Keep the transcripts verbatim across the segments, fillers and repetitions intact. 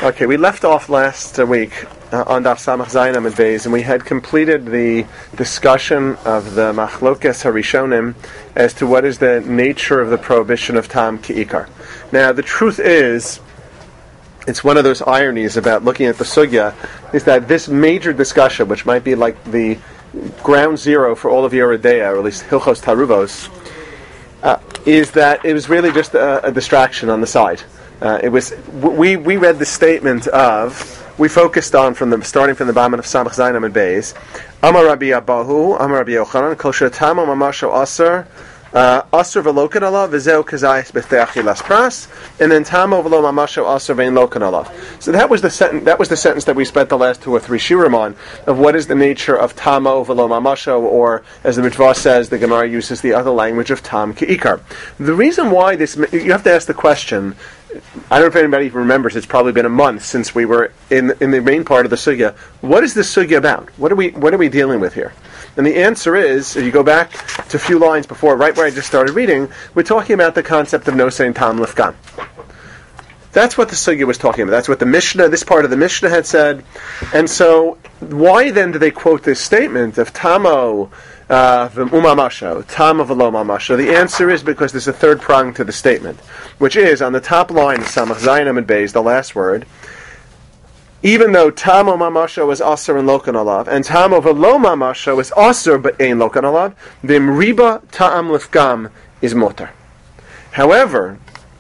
Okay, we left off last uh, week uh, on Daf Samach Zayin Amud Beis, and we had completed the discussion of the Machlokes Harishonim as to what is the nature of the prohibition of Tam Ki'ikar. Now, the truth is, it's one of those ironies about looking at the Sugya, is that this major discussion, which might be like the ground zero for all of Yoreh De'ah, or at least Hilchos Taruvos, uh, is that it was really just a, a distraction on the side. Uh, it was we we read the statement of we focused on from the starting from the Baman of Samach Zayin Amud Beis. Amar Rabbi Abahu, Amar Rabbi Yochanan, Kol Shetamo Mamasho Aser, Aser Velokan Allah, V'zeu Kazayis B'Teachi Las Pras, and then Tamo Velo Mamasho Aser Vein Lokan Allah. So that was the sentence. That was the sentence that we spent the last two or three shiurim on of what is the nature of Tamo Velo Mamasho, or as the Mitvah says, the Gemara uses the other language of Tam Ki'ikar. The reason why this, you have to ask the question. I don't know if anybody even remembers. It's probably been a month since we were in in the main part of the sugya. What is this sugya about? What are we What are we dealing with here? And the answer is, if you go back to a few lines before, right where I just started reading, we're talking about the concept of nosein tam lifgam. That's what the sugya was talking about. That's what the Mishnah, this part of the Mishnah had said. And so, why then do they quote this statement of tamo? Uh, Tam of Mamasho. The answer is because there's a third prong to the statement, which is on the top line of Samach Zayin Amud Beis, the last word. Even though Tam of Mamasho is Aser and Lokan Alav, and Tam of Mamasho is Aser but Ein Lokan Alav, the Mriba Ta'am Lifgam is Motar. However,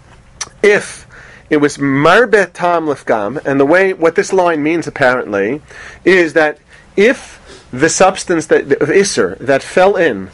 if it was Marbet Ta'am Lifgam, and the way what this line means apparently is that if the substance that of Isser that fell in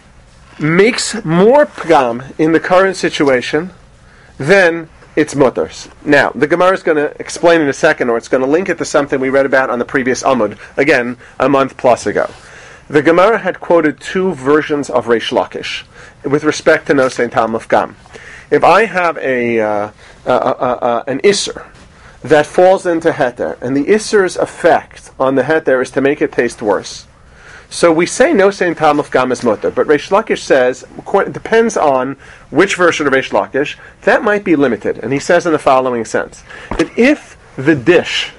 makes more pgam in the current situation, then it's mutters. Now, the Gemara is going to explain in a second, or it's going to link it to something we read about on the previous Amud, again, a month plus ago. The Gemara had quoted two versions of Reish Lakish with respect to nosein tam lifgam. If I have a uh, uh, uh, uh, an Isser that falls into heter, and the Isser's effect on the heter is to make it taste worse. So we say nosein tam lifgam is mutter, but Reish Lakish says, it depends on which version of Reish Lakish, that might be limited. And he says in the following sense, that if the dish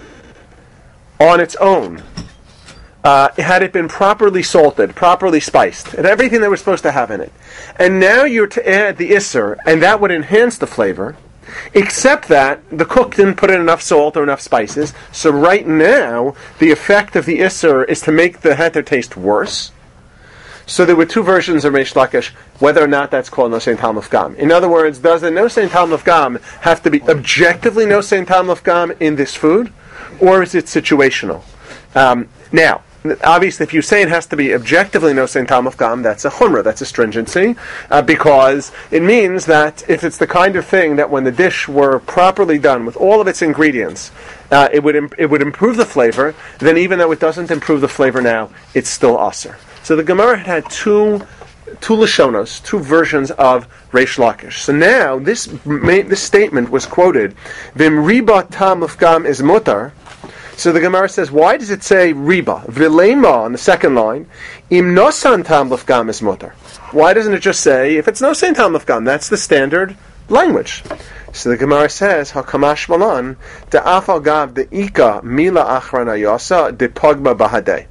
on its own, uh, had it been properly salted, properly spiced, and everything that we're supposed to have in it, and now you're to add the Isser, and that would enhance the flavor, except that the cook didn't put in enough salt or enough spices, so right now the effect of the Isser is to make the heter taste worse. So there were two versions of Reish Lakish, whether or not that's called nosein tam lifgam. In other words, does the nosein tam lifgam have to be objectively nosein tam lifgam in this food, or is it situational? Um, now, obviously, if you say it has to be objectively nosein tam lifgam, that's a chumrah, that's a stringency, uh, because it means that if it's the kind of thing that when the dish were properly done with all of its ingredients, uh, it would imp- it would improve the flavor, then even though it doesn't improve the flavor now, it's still aser. So the Gemara had, had two two lashonos, two versions of Reish Lakish. So now this ma- this statement was quoted, "Vim riba tam lifgam is mutar." So the Gemara says, why does it say riba? Vilema on the second line, im nosan tam lifgam is mutar. Why doesn't it just say, if it's nosan tam lifgam, that's the standard language. So the Gemara says, hakamash malan, de'afal gav de'ika mila achrana yasa de'pogba bahadeh.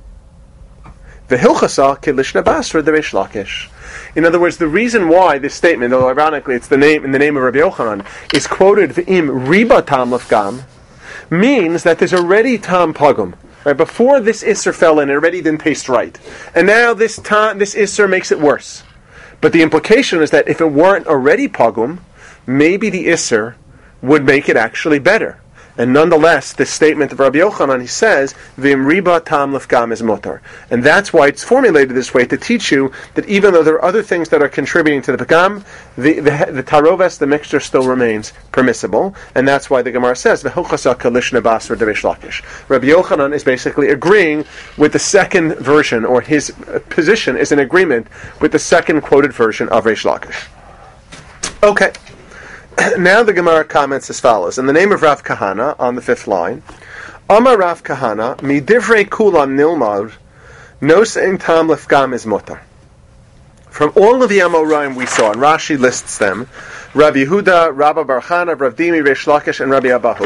V'hilchasa kelishna basra de'reish lakish. In other words, the reason why this statement, though ironically it's the name in the name of Rabbi Yochanan, is quoted v'im riba tam lifgam, means that there's already tam pagum. Right? Before this Isser fell in, it already didn't taste right. And now this tam, this Isser makes it worse. But the implication is that if it weren't already pagum, maybe the Isser would make it actually better. And nonetheless, this statement of Rabbi Yochanan, he says, V'im riba tam lifgam is mutar. And that's why it's formulated this way, to teach you that even though there are other things that are contributing to the pagam, the, the, the taroves, the mixture, still remains permissible. And that's why the Gemara says, V'hilchasa kalishna basra de'reish lakish. Rabbi Yochanan is basically agreeing with the second version, or his position is in agreement with the second quoted version of Reish Lakish. Okay. Now the Gemara comments as follows. In the name of Rav Kahana, on the fifth line, Amar Rav Kahana, mi divrei kulam nilmad, nosein tam lifgam is mutar. From all of the Amoraim we saw, and Rashi lists them, Rav Yehuda, Rabba Bar Chana, Rav Dimi, Reish Lakish, and Rabbi Abahu,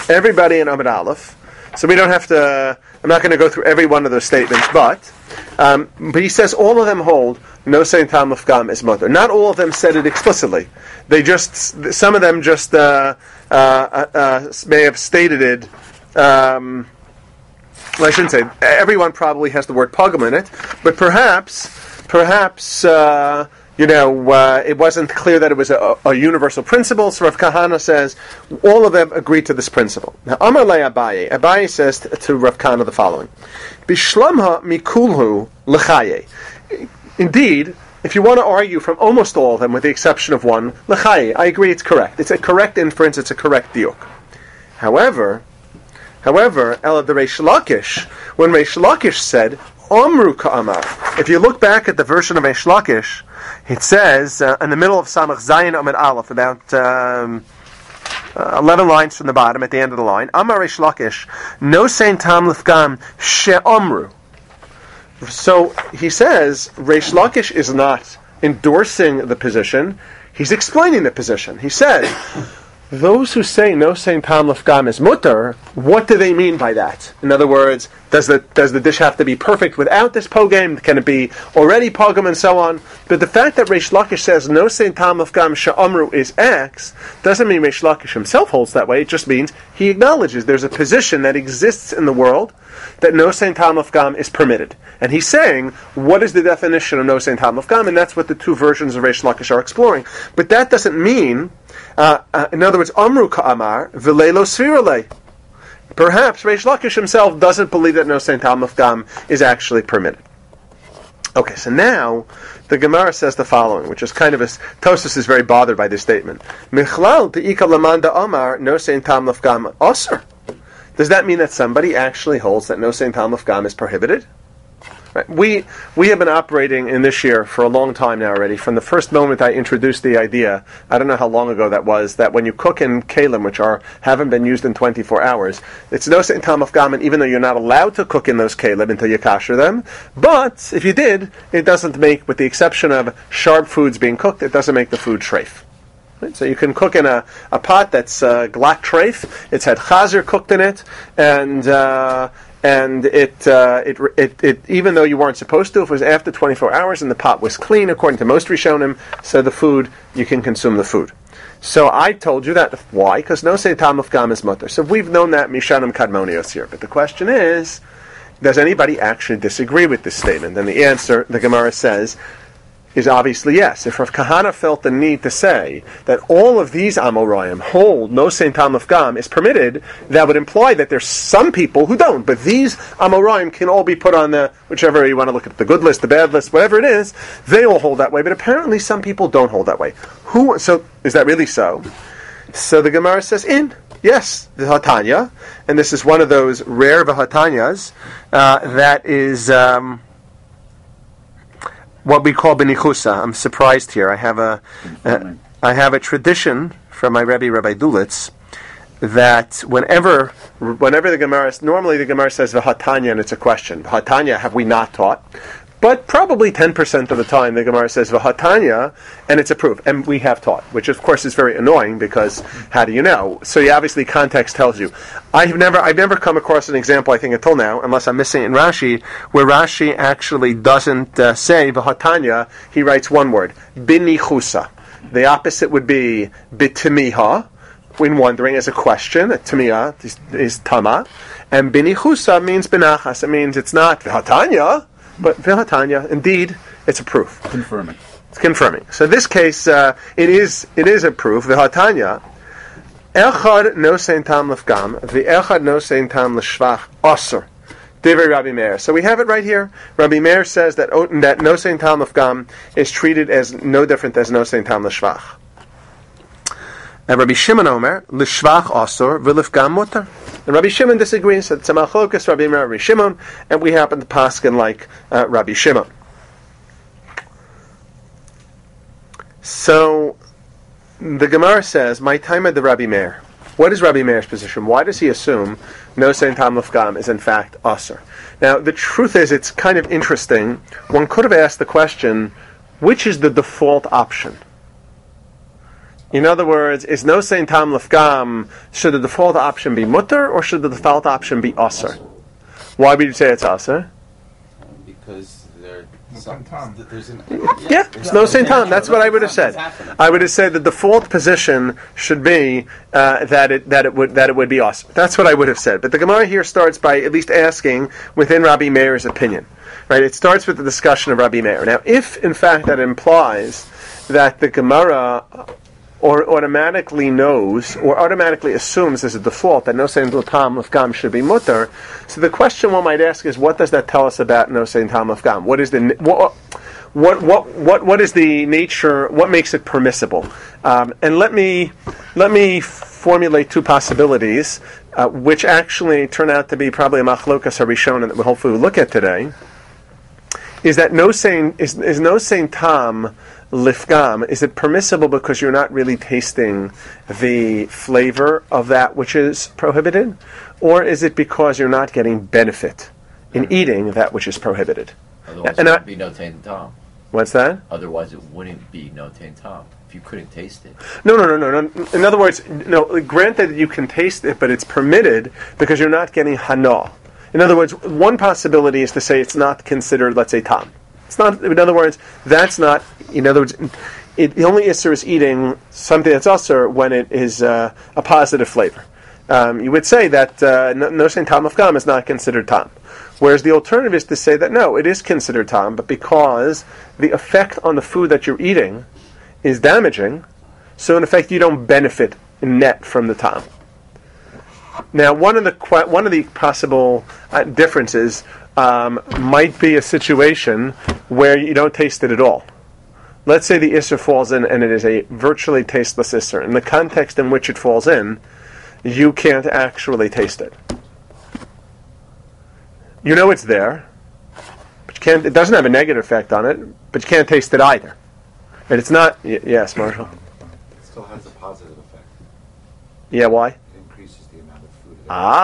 everybody in Amud Aleph. So we don't have to, I'm not going to go through every one of those statements, but um, but he says all of them hold no sein tam lefgam is mutter. Not all of them said it explicitly. They just, some of them just uh, uh, uh, may have stated it. Um, well, I shouldn't say. Everyone probably has the word pogum in it, but perhaps, perhaps. Uh, You know, uh, it wasn't clear that it was a, a universal principle. So Rav Kahana says all of them agreed to this principle. Now, Amar le Abaye. Abaye says to, to Rav Kahana the following: Bishlamha mikulhu lechaye. Indeed, if you want to argue from almost all of them, with the exception of one, lechaye, I agree it's correct. It's a correct inference. It's a correct diuk. However, however, Ela the Reish Lakish, when Reish Lakish said Amru ka'amar. If you look back at the version of Reish Lakish, it says uh, in the middle of Samach Zayin Amid Aleph, about um, uh, eleven lines from the bottom, at the end of the line, Amar Reish Lakish, no sein tam lefgam she'amru. So he says Reish Lakish is not endorsing the position; he's explaining the position. He says, those who say no sein tam lefgam is mutter, what do they mean by that? In other words, does the does the dish have to be perfect without this pogam? Can it be already pogam and so on? But the fact that Reish Lakish says no sein tam lefgam she'amru is X doesn't mean Reish Lakish himself holds that way. It just means he acknowledges there's a position that exists in the world that no sein tam lefgam is permitted. And he's saying, what is the definition of no sein tam lefgam? And that's what the two versions of Reish Lakish are exploring. But that doesn't mean, uh, uh, in other words, amru ka'amar v'leilo svirale. Perhaps Reish Lakish himself doesn't believe that no sein tam lefgam is actually permitted. Okay, so now the Gemara says the following, which is kind of a... Tosfos is very bothered by this statement. Michlal te'ika lamanda amar no sein tam lefgam osir. Does that mean that somebody actually holds that no sein tam lefgam is prohibited? Right. We we have been operating in this year for a long time now already. From the first moment I introduced the idea, I don't know how long ago that was, that when you cook in kalim, which are haven't been used in twenty-four hours, it's no sein tam lefgam, and even though you're not allowed to cook in those kalim until you kasher them, but if you did, it doesn't make, with the exception of sharp foods being cooked, it doesn't make the food treif. Right? So you can cook in a, a pot that's uh, glatt treif, it's had chazer cooked in it, and... Uh, And it, uh, it, it, it, even though you weren't supposed to, if it was after twenty-four hours and the pot was clean, according to most Rishonim, so the food, you can consume the food. So I told you that. Why? Because no sein tam lefgam is mutter. So we've known that Mishanim Kadmonios here. But the question is, does anybody actually disagree with this statement? And the answer, the Gemara says, is obviously yes. If Rav Kahana felt the need to say that all of these Amoraim hold no sein tam lefgam is permitted, that would imply that there's some people who don't. But these Amoraim can all be put on the, whichever you want to look at, the good list, the bad list, whatever it is, they all hold that way. But apparently some people don't hold that way. Who? So is that really so? So the Gemara says, in. Yes, the Hatanya. And this is one of those rare Vahatanyas uh, that is... Um, what we call benichusa. I'm surprised here. I have a, uh, I have a tradition from my Rebbe, Rabbi Dulitz, that whenever, whenever the Gemara, normally the Gemara says v'hatanya, and it's a question. V'hatanya, have we not taught? But probably ten percent of the time the Gemara says v'hatanya, and it's a proof. And we have taught, which of course is very annoying, because how do you know? So you obviously context tells you. I've never I've never come across an example, I think, until now, unless I'm missing it in Rashi, where Rashi actually doesn't uh, say v'hatanya, he writes one word, binichusa. The opposite would be bitimiha, when wondering as a question, a timiyah is, is tama, and binichusa means benachas. It means it's not v'hatanya, but v'hatanya, indeed, it's a proof. Confirming. It's confirming. So in this case, uh, it is it is a proof. V'hatanya, echad no sein tam lefgam, v'echad no sein tam l'shvach aser. Divrei Rabbi Meir. So we have it right here. Rabbi Meir says that that no sein tam lefgam is treated as no different as no sein tam l'shvach. And Rabbi Shimon Omer, l'shvach asur v'lefgam mutar. And Rabbi Shimon disagrees. So it's a machlokas, Rabbi Meir, Rabbi Shimon, and we happen to paskin like uh, Rabbi Shimon. So the Gemara says, "My time at the Rabbi Meir." What is Rabbi Meir's position? Why does he assume no sein tam lefgam is in fact asur? Now, the truth is, it's kind of interesting. One could have asked the question, which is the default option? In other words, is no sein tam lefgam, should the default option be mutter or should the default option be aser? Why would you say it's aser? Because there, some, there's an yeah, yeah it's no sein tam. That's what I would have said. I would have said the default position should be uh, that it that it would that it would be aser. That's what I would have said. But the Gemara here starts by at least asking within Rabbi Meir's opinion. Right? It starts with the discussion of Rabbi Meir. Now, if in fact that implies that the Gemara or automatically knows, or automatically assumes as a default that no sein tam lefgam should be mutter. So the question one might ask is, what does that tell us about no sein tam lefgam? What is the what, what what what what is the nature? What makes it permissible? Um, and let me let me formulate two possibilities, uh, which actually turn out to be probably a machlokas harishon that we hopefully will look at today. Is that no sein is is no sein tam lifgam, is it permissible because you're not really tasting the flavor of that which is prohibited? Or is it because you're not getting benefit in eating that which is prohibited? Otherwise and it I, would be no taint tom. What's that? Otherwise it wouldn't be no taint tom. If you couldn't taste it. No, no, no, no, no. In other words, no. Granted that you can taste it, but it's permitted because you're not getting hana. In other words, one possibility is to say it's not considered, let's say, tam. It's not. In other words, that's not. In other words, it, the only isser is eating something that's usser when it is uh, a positive flavor. Um, you would say that uh, no sein tam lefgam is not considered tam. Whereas the alternative is to say that no, it is considered tam, but because the effect on the food that you're eating is damaging, so in effect you don't benefit net from the tam. Now, one of the one of the possible uh, differences um, might be a situation where you don't taste it at all. Let's say the isser falls in and it is a virtually tasteless isser. In the context in which it falls in, you can't actually taste it. You know it's there, but you can't. It doesn't have a negative effect on it, but you can't taste it either. And it's not. Y- yes, Marshall. It still has a positive effect. Yeah, why? It increases the amount of food.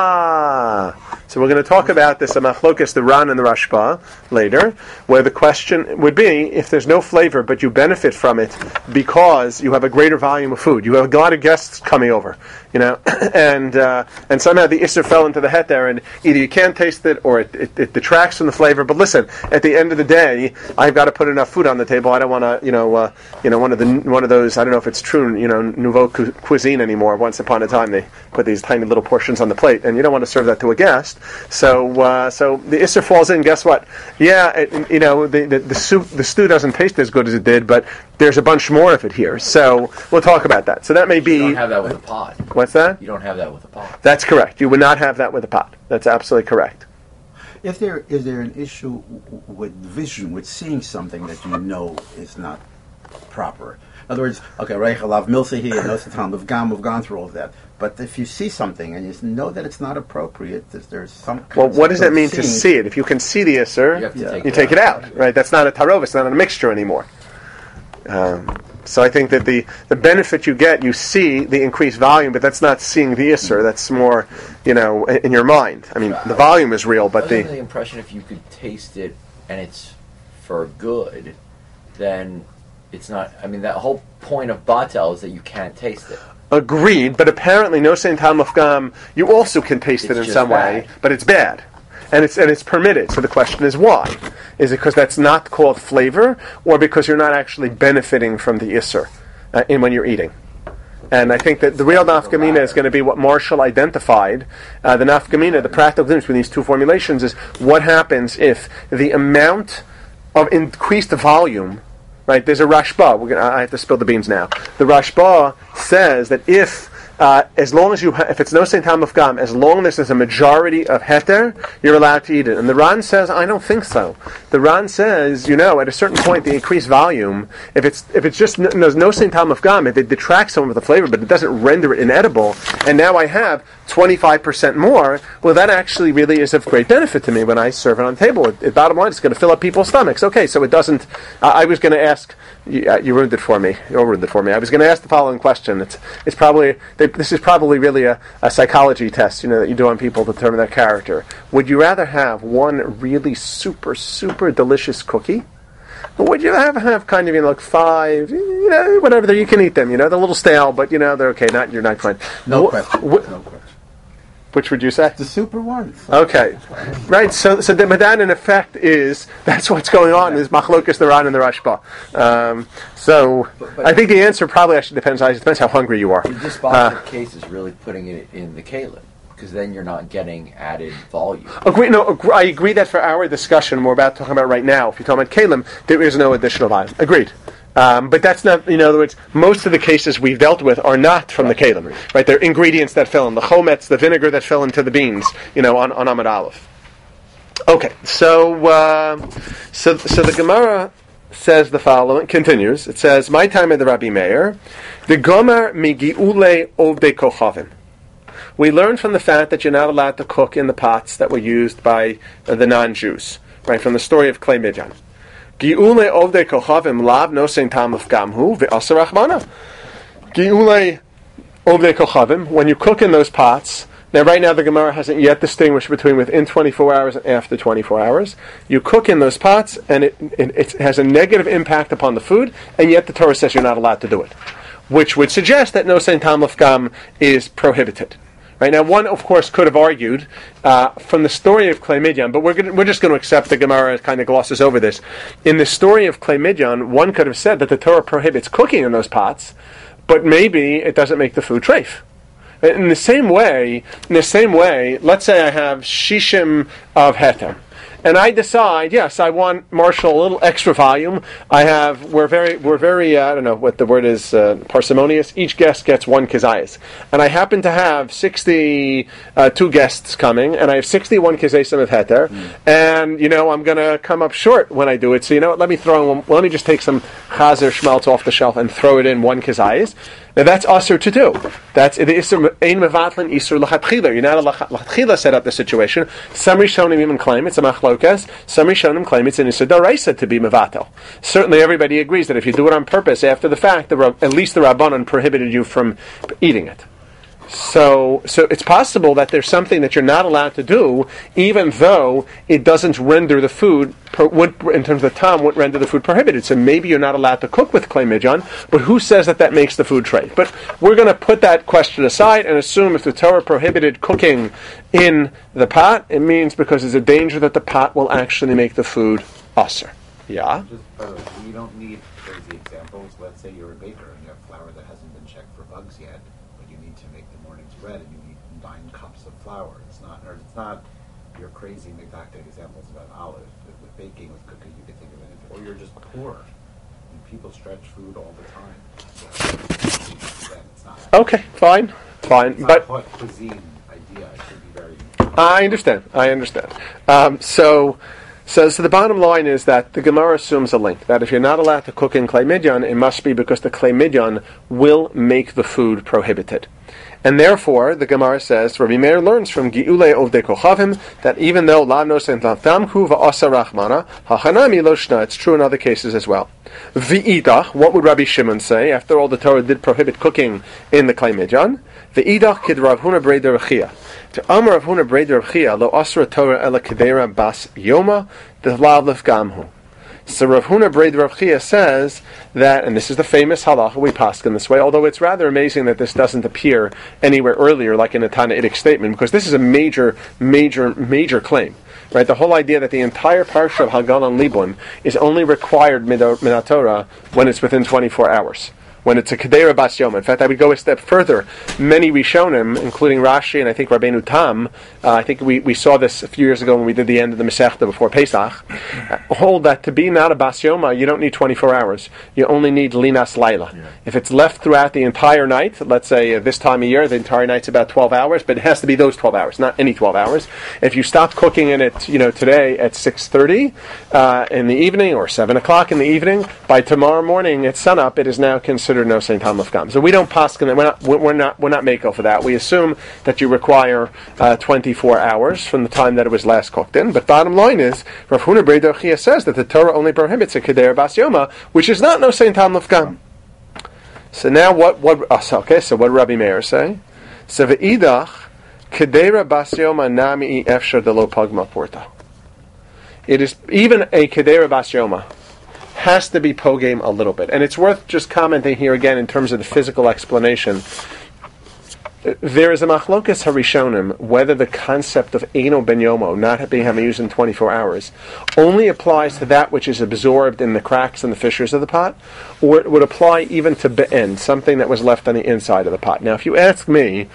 Ah, so we're going to talk about this, a machlokas, the Ran and the Rashba, later, where the question would be, if there's no flavor, but you benefit from it because you have a greater volume of food, you have a lot of guests coming over, you know, and uh, and somehow the isser fell into the het there, and either you can't taste it or it, it, it detracts from the flavor. But listen, at the end of the day, I've got to put enough food on the table. I don't want to, you know, uh, you know, one of the one of those. I don't know if it's true, you know, nouveau cu- cuisine anymore. Once upon a time, they put these tiny little portions on the plate, and you don't want to serve that to a guest. So, uh, so the isser falls in. Guess what? Yeah, it, you know, the, the the soup, the stew doesn't taste as good as it did, but there's a bunch more of it here. So we'll talk about that. So that may be. You don't have that with a pot. What's that? You don't have that with a pot. That's correct. You would not have that with a pot. That's absolutely correct. If there is there an issue with vision, with seeing something that you know is not proper. In other words, okay, Reichel Milsa here, no Satan of Gam, we've gone through all of that. But if you see something and you know that it's not appropriate, there's, there's some. Well, what does that mean to see it? If you can see the isser, you, yeah. take, you it take it out, right? That's not a tarov. It's not a mixture anymore. Um, so I think that the, the benefit you get, you see the increased volume, but that's not seeing the isser. That's more, you know, in your mind. I mean, the volume is real, but I the... the impression if you could taste it and it's for good, then it's not... I mean, that whole point of batel is that you can't taste it. Agreed, but apparently no sein tam lefgam, you also can taste It's it in just some bad. way, but it's bad. And it's and it's permitted. So the question is why? Is it because that's not called flavor, or because you're not actually benefiting from the isser uh, in when you're eating? And I think that the real nafkamina is going to be what Marshall identified. Uh, the nafkamina, the practical difference between these two formulations is what happens if the amount of increased volume, right? There's a Rashba. We're gonna, I have to spill the beans now. The Rashba says that if Uh, as long as you, ha- if it's no sein tam lefgam, as long as there's a majority of heter, you're allowed to eat it. And the Ran says, I don't think so. The Ran says, you know, at a certain point, the increased volume, if it's if it's just no, no sein tam lefgam, if it detracts some of the flavor, but it doesn't render it inedible, and now I have twenty-five percent more, well, that actually really is of great benefit to me when I serve it on the table. It, it, bottom line, it's going to fill up people's stomachs. Okay, so it doesn't. Uh, I was going to ask. You, uh, you ruined it for me. You ruined it for me. I was going to ask the following question. It's it's probably they, this is probably really a, a psychology test, you know, that you do on people to determine their character. Would you rather have one really super super delicious cookie, would you have have kind of, you know, like five, you know, whatever, you can eat them, you know, they're a little stale, but, you know, they're okay, not, you're not fine. No Wh- question. wh- no question. Which would you say? The super one. Okay, right. So, so the Madan in effect is that's what's going on is Machlokas the Ran and the Rashba. Um, so, But- but- I think the answer probably actually depends. It depends how hungry you are. The Uh, dispositive case is really putting it in the kalim, because then you're not getting added volume. agree. No, agree, I agree that for our discussion we're about talking about right now. If you're talking about Kalim, there is no additional volume. Agreed. Um, but that's not, in other words, most of the cases we've dealt with are not from the Kalim, right? They're ingredients that fill in, the chometz, the vinegar that fill into the beans, you know, on, on Amud Aleph. Okay, so, uh, so, so the Gemara says the following, continues, it says, my time at the Rabbi Meir, the Gomer migiule ovde kochavim. We learn from the fact that you're not allowed to cook in the pots that were used by uh, the non-Jews, right, from the story of Klei Midyan. Gi'ule ovdei kochavim lav nosein tam of gamhu ve'asa rachmana. Gi'ule ovdei kochavim, when you cook in those pots, now right now the Gemara hasn't yet distinguished between within twenty-four hours and after twenty-four hours. You cook in those pots and it, it, it has a negative impact upon the food, and yet the Torah says you're not allowed to do it. Which would suggest that nosein tam of gam is prohibited. Right now, one of course could have argued uh, from the story of Klei Midyan, but we're gonna, we're just going to accept the Gemara kind of glosses over this. In the story of Klei Midyan, one could have said that the Torah prohibits cooking in those pots, but maybe it doesn't make the food treif. In the same way, in the same way, let's say I have shishim of heter. And I decide, yes, I want Marshall a little extra volume. I have, we're very, we're very, uh, I don't know what the word is, uh, parsimonious. Each guest gets one kizayis. And I happen to have sixty-two guests coming, and I have sixty-one kizayisim of heter. Mm. And, you know, I'm going to come up short when I do it. So, you know what, let me throw in one, well, let me just take some chazer schmaltz off the shelf and throw it in one kizayis. Now that's usher to do. That's the isur ein mevatlin isur lachatchila. You're not a lachatchila set up the situation. Some Rishonim even claim it's a machlokas. Some Rishonim claim it's an isur daraisa to be mevatel. Certainly, everybody agrees that if you do it on purpose after the fact, the, at least the Rabbanan prohibited you from eating it. So, so it's possible that there's something that you're not allowed to do, even though it doesn't render the food, per, would, in terms of time, would render the food prohibited. So maybe you're not allowed to cook with Klei Midyan, but who says that that makes the food treif? But we're going to put that question aside and assume if the Torah prohibited cooking in the pot, it means because there's a danger that the pot will actually make the food usher. Yeah? Just, by the way, you don't need crazy examples. Let's say you're a baker and you have flour that hasn't been checked for bugs yet, but you need to make the morning's bread and you need nine cups of flour. It's not, or it's not your crazy McDoctor examples about olive. With, with baking, with cooking, you can think of anything. Or you're just poor. And people stretch food all the time. So, then it's not. Okay, fine, fine. It's not But a hot cuisine idea. It should be very. I understand. I understand. Um, so, so, so the bottom line is that the Gemara assumes a link that if you're not allowed to cook in Klei Midyan, it must be because the Klei Midyan will make the food prohibited. And therefore, the Gemara says, Rabbi Meir learns from Gi'ulei Ovdei Kochavim that even though La Nosen Tamhu Va'asa Rachmana, Hachanami Loshna, it's true in other cases as well. V'idach, what would Rabbi Shimon say? After all, the Torah did prohibit cooking in the Klei Midyan. V'idach kid Rav Huna Breder Rechia. To Amar Rav Huna Breder Rechia, Lo Asra Torah Ela Kedera Bas Yoma, the Lav Gamhu. So Rav Huna Breder Rav Chia says that, and this is the famous halacha we paskin this way, although it's rather amazing that this doesn't appear anywhere earlier, like in the Tanaitic statement, because this is a major, major, major claim. Right, the whole idea that the entire parsha of Hagal and Libun is only required Minat Torah when it's within twenty-four hours. When it's a Kedera Bas Yom. In fact, I would go a step further. Many Rishonim, including Rashi and I think Rabbeinu Tam, uh, I think we, we saw this a few years ago when we did the end of the Masechta before Pesach, uh, hold that to be not a Bas Yoma, you don't need twenty-four hours. You only need Linas Laila. Yeah. If it's left throughout the entire night, let's say uh, this time of year, the entire night's about twelve hours, but it has to be those twelve hours, not any twelve hours. If you stop cooking in it, you know, today at six thirty uh, in the evening or seven o'clock in the evening, by tomorrow morning at sunup, it is now considered no Saint Talmud Gam. So we don't paskin that. We're not. We're not. We're not mako for that. We assume that you require uh, twenty-four hours from the time that it was last cooked in. But bottom line is, Rav Huna Breder Chia says that the Torah only prohibits a kedera bas yoma, which is not no Saint Talmud Gam. So now what? What? Oh, so, okay. So what did Rabbi Meir say? So ve'idach kedera bas yoma nami efshar de lo pagma porta. It is even a kedera bas yoma has to be pogame a little bit. And it's worth just commenting here again in terms of the physical explanation. There is a machlokas harishonim whether the concept of eino ben yomo, not being having used in twenty-four hours, only applies to that which is absorbed in the cracks and the fissures of the pot, or it would apply even to be'en, something that was left on the inside of the pot. Now, if you ask me,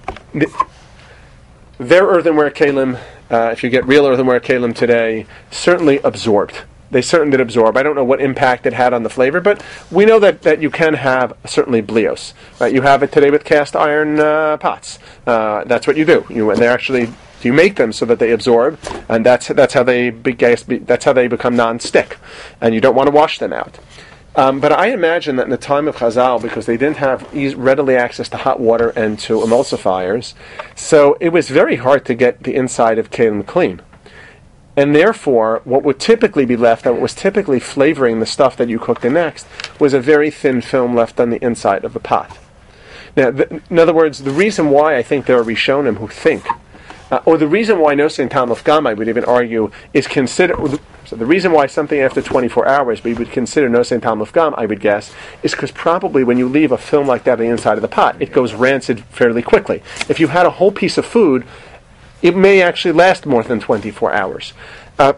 their earthenware kalim, uh, if you get real earthenware kalim today, certainly absorbed. They certainly did absorb. I don't know what impact it had on the flavor, but we know that, that you can have certainly blios. Right? You have it today with cast iron uh, pots. Uh, that's what you do. You and they actually you make them so that they absorb, and that's that's how they be, that's how they become non-stick. And you don't want to wash them out. Um, but I imagine that in the time of Chazal, because they didn't have easy, readily access to hot water and to emulsifiers, so it was very hard to get the inside of kalim clean. And therefore, what would typically be left, and what was typically flavoring the stuff that you cooked in next, was a very thin film left on the inside of the pot. Now, th- in other words, the reason why I think there are Rishonim who think, uh, or the reason why no sein tam l'fgam, I would even argue, is consider. So the reason why something after twenty-four hours we would consider no sein tam l'fgam, I would guess, is because probably when you leave a film like that on the inside of the pot, it goes rancid fairly quickly. If you had a whole piece of food, it may actually last more than twenty-four hours. Uh,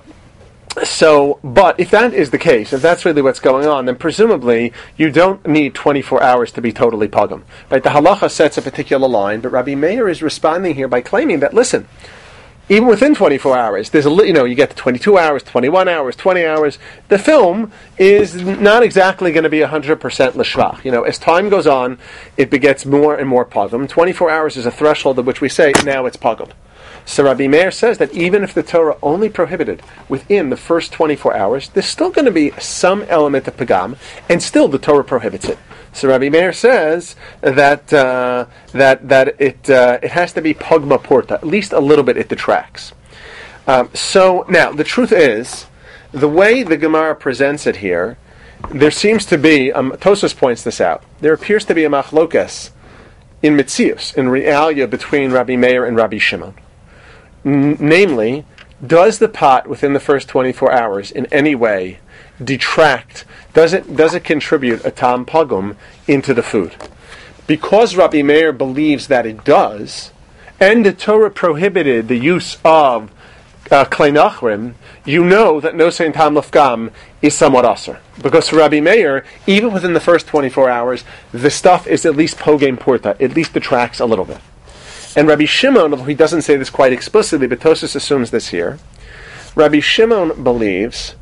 so, but if that is the case, if that's really what's going on, then presumably you don't need twenty-four hours to be totally pogum. Right? The halacha sets a particular line, but Rabbi Meir is responding here by claiming that, listen, even within twenty-four hours, there's a li- you know you get to twenty-two hours, twenty-one hours, twenty hours. The film is not exactly going to be one hundred percent l'shvach. You know, as time goes on, it begets more and more pogum. twenty-four hours is a threshold at which we say now it's pogum. So Rabbi Meir says that even if the Torah only prohibited within the first twenty-four hours, there's still going to be some element of pagam, and still the Torah prohibits it. So Rabbi Meir says that uh, that that it uh, it has to be pogma porta, at least a little bit it detracts. Um, so now the truth is, the way the Gemara presents it here, there seems to be, um, Tosfos points this out, there appears to be a machlokas in Mitzius, in realia between Rabbi Meir and Rabbi Shimon. N- namely, does the pot within the first twenty-four hours in any way detract, does it does it contribute a tam pogum into the food? Because Rabbi Meir believes that it does, and the Torah prohibited the use of uh, klei nachrim, you know that no sein tam l'fgam is somewhat aser. Because for Rabbi Meir, even within the first twenty-four hours, the stuff is at least pogem porta, at least detracts a little bit. And Rabbi Shimon, although he doesn't say this quite explicitly, but Tosfos assumes this here, Rabbi Shimon believes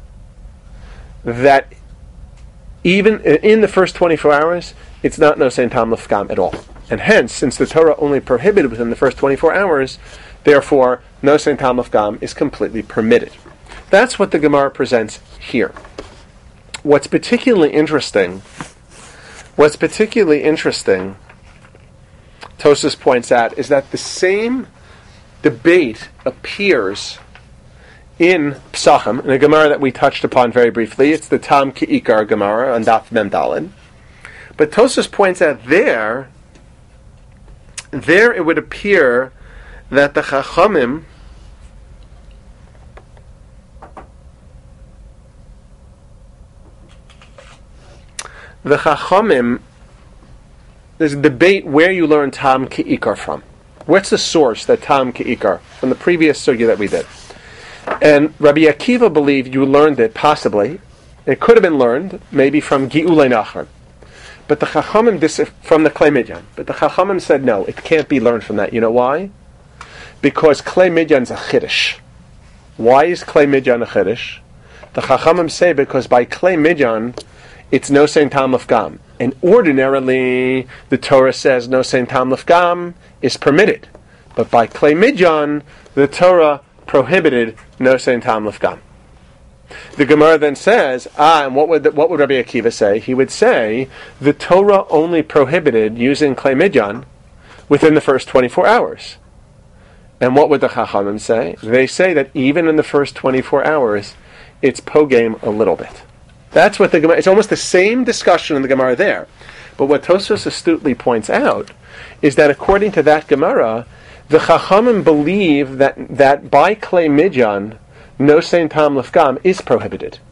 that even in the first twenty-four hours, it's not no sein tam l'fgam at all. And hence, since the Torah only prohibited within the first twenty-four hours, therefore, no sein tam l'fgam is completely permitted. That's what the Gemara presents here. What's particularly interesting, what's particularly interesting, Tosfos points out, is that the same debate appears in Psachim, in a Gemara that we touched upon very briefly. It's the Tam Ki'ikar Gemara on Daf Mem Daled. But Tosfos points out there, there it would appear that the Chachamim the Chachamim there's a debate where you learn Tam Ki'ikar from. What's the source that Tam Ki'ikar, from the previous sugya that we did? And Rabbi Akiva believed you learned it, possibly. It could have been learned, maybe from Gi'ulei Nachar. But the Chachamim, dis- from the Klei Midyan. But the Chachamim said, no, it can't be learned from that. You know why? Because Klei Midyan is a Chiddush. Why is Klei Midyan a Chiddush? The Chachamim say because by Klei Midyan, it's no sein tam l'fgam. And ordinarily, the Torah says no sein tam l'fgam is permitted. But by Klei Midyan, the Torah prohibited no sein tam l'fgam. The Gemara then says, ah, and what would the, what would Rabbi Akiva say? He would say the Torah only prohibited using Klei Midyan within the first twenty-four hours. And what would the Chachamim say? They say that even in the first twenty-four hours, it's pogame a little bit. That's what the Gemara, it's almost the same discussion in the Gemara there. But what Tosfos astutely points out is that according to that Gemara, the Chachamim believe that, that by Klei Midyan, no sein tam l'fgam is prohibited.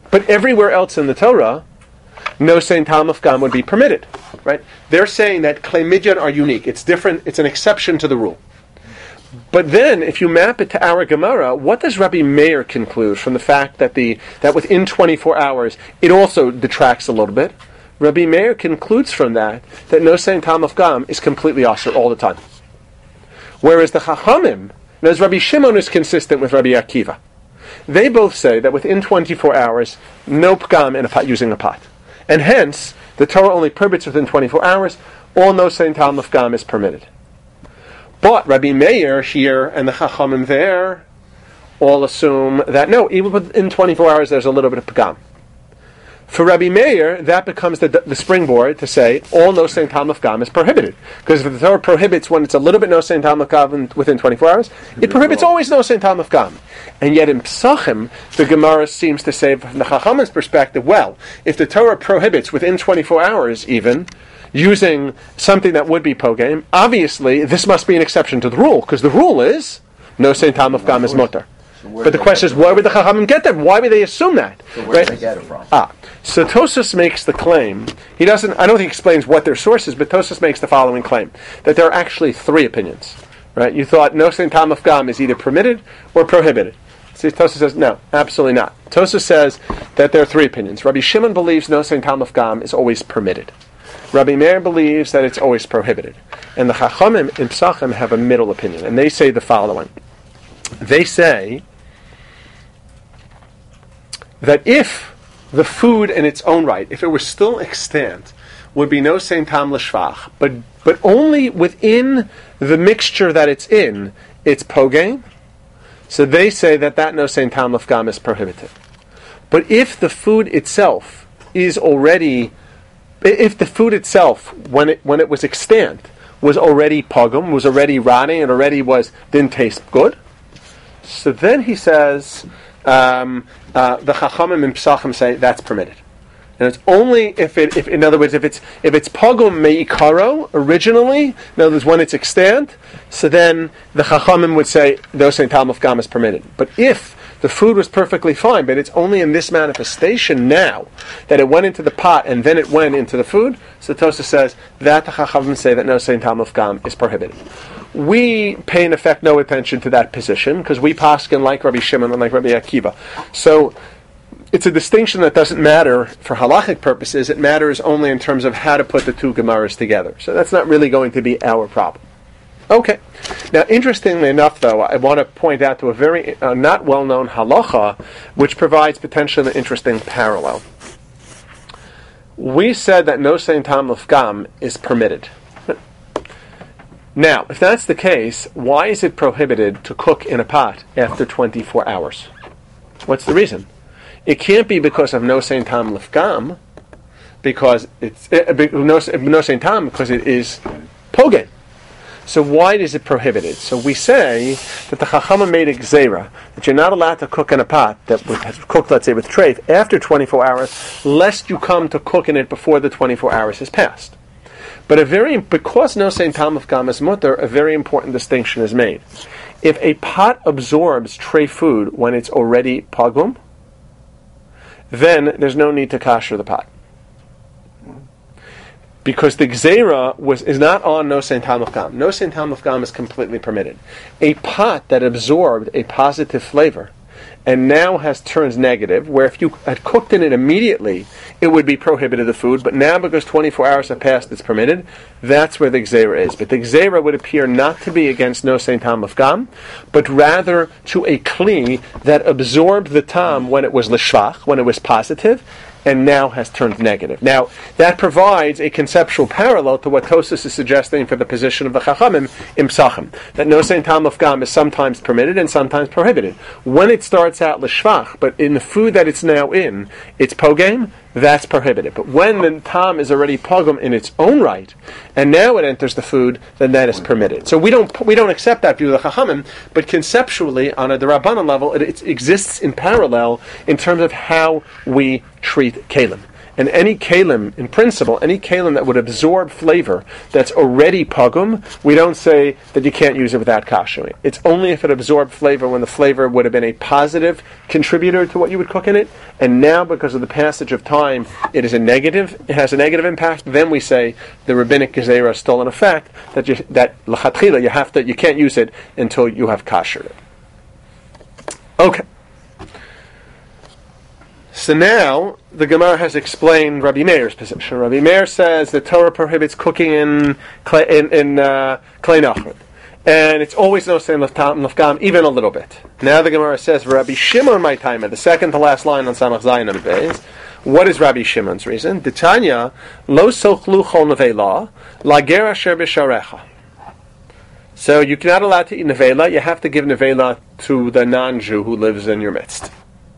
But everywhere else in the Torah, no saying Tam of Gam would be permitted. Right? They're saying that Klei Midyan are unique. It's different. It's an exception to the rule. But then, if you map it to our Gemara, what does Rabbi Meir conclude from the fact that the that within twenty-four hours it also detracts a little bit? Rabbi Meir concludes from that that no saying Tam of Gam is completely asur all the time. Whereas the Chachamim, as Rabbi Shimon is consistent with Rabbi Akiva, they both say that within twenty-four hours, no pgam in a pot using a pot. And hence, the Torah only prohibits within twenty-four hours, all no saying Tam of Gam is permitted. But Rabbi Meir here and the Chachamim there all assume that no, even within twenty-four hours there's a little bit of pgam. For Rabbi Meir, that becomes the, the springboard to say all no saying Tam of Gam is prohibited. Because if the Torah prohibits when it's a little bit no saying Tam of Gam within twenty-four hours, it prohibits always no saying Tam of Gam. And yet in Psachim, the Gemara seems to say, from the Chachamim's perspective, well, if the Torah prohibits within twenty-four hours even, using something that would be pogam, obviously this must be an exception to the rule, because the rule is no saying Tam of Gam is mutter. So but the question is, where would the Chachamim get that? Why would they assume that? So where right? do they get it from? Ah, so Tosfos makes the claim. He doesn't. I don't think he explains what their source is, but Tosfos makes the following claim: that there are actually three opinions. Right? You thought no saying Tam of Gam is either permitted or prohibited. So Tosfos says no, absolutely not. Tosfos says that there are three opinions. Rabbi Shimon believes no saying Tam of Gam is always permitted. Rabbi Meir believes that it's always prohibited, and the Chachamim in Psachim have a middle opinion, and they say the following: they say that if the food in its own right, if it were still extant, would be no saying Tam l'shvach, but but only within the mixture that it's in, it's pogam. So they say that that no saying Tam l'fgam is prohibited. But if the food itself is already, if the food itself, when it when it was extant, was already pogam, was already rotting, and already was didn't taste good, so then he says. Um, uh, the Chachamim and Psachim say that's permitted, and it's only if it, if in other words, if it's if it's pogum meikaro originally, in other words, when it's extant, so then the Chachamim would say those saying Tam of Gam is permitted. But if the food was perfectly fine, but it's only in this manifestation now that it went into the pot and then it went into the food, so Tosfos says that the Chachamim say that no saying Tam of Gam is prohibited. We pay in effect no attention to that position because we paskin like Rabbi Shimon and like Rabbi Akiva. So it's a distinction that doesn't matter for halachic purposes. It matters only in terms of how to put the two Gemaras together. So that's not really going to be our problem. Okay. Now, interestingly enough, though, I want to point out to a very uh, not well-known halacha, which provides potentially an interesting parallel. We said that no saying Tam l'fgam is permitted. Now, if that's the case, why is it prohibited to cook in a pot after twenty-four hours? What's the reason? It can't be because of no saying Tam l'fgam, because it's uh, no, no saying Tam because it is pogam. So why is it prohibited? So we say that the Chachamim made a gzeira that you're not allowed to cook in a pot that was cooked, let's say, with treif after twenty-four hours, lest you come to cook in it before the twenty-four hours has passed. But a very because no saying Tam of Gam is mutter, a very important distinction is made. If a pot absorbs tray food when it's already pogum, then there's no need to kasher the pot, because the gzeira was is not on no saying Tam of Gam. No saying Tam of Gam is completely permitted. A pot that absorbed a positive flavor and now has turned negative, where if you had cooked in it immediately, it would be prohibited the food, but now because twenty-four hours have passed, it's permitted. That's where the gzeira is. But the gzeira would appear not to be against no saying Tam of Gam, but rather to a kli that absorbed the tam when it was l'shvach, when it was positive, and now has turned negative. Now, that provides a conceptual parallel to what Tosfos is suggesting for the position of the Chachamim in Psachim, that no saying Tam of Gam is sometimes permitted and sometimes prohibited. When it starts out l'shvach, but in the food that it's now in, it's pogam, that's prohibited. But when the tam is already pogam in its own right, and now it enters the food, then that is permitted. So we don't we don't accept that view of the Chachamim, but conceptually, on a D'Rabbanan level, it, it exists in parallel in terms of how we treat kalim. And any kalim, in principle, any kalim that would absorb flavor that's already pagum, we don't say that you can't use it without kashrut. It's only if it absorbed flavor when the flavor would have been a positive contributor to what you would cook in it, and now because of the passage of time, it is a negative, it has a negative impact, then we say the rabbinic gezerah is still in effect, that you, that l'chatchila, you have to, you can't use it until you have kashrut. Okay. So now, the Gemara has explained Rabbi Meir's position. Rabbi Meir says the Torah prohibits cooking in clay, in, in uh, clay nachrit. And it's always no sein lefgam, even a little bit. Now the Gemara says, Rabbi Shimon my time, the second to last line on Samach Zayin and Beis. What is Rabbi Shimon's reason? D'Tanya, lo sochlu chol nevela, lager asher b'sharecha. So you're not allowed to eat nevela, you have to give nevela to the non-Jew who lives in your midst.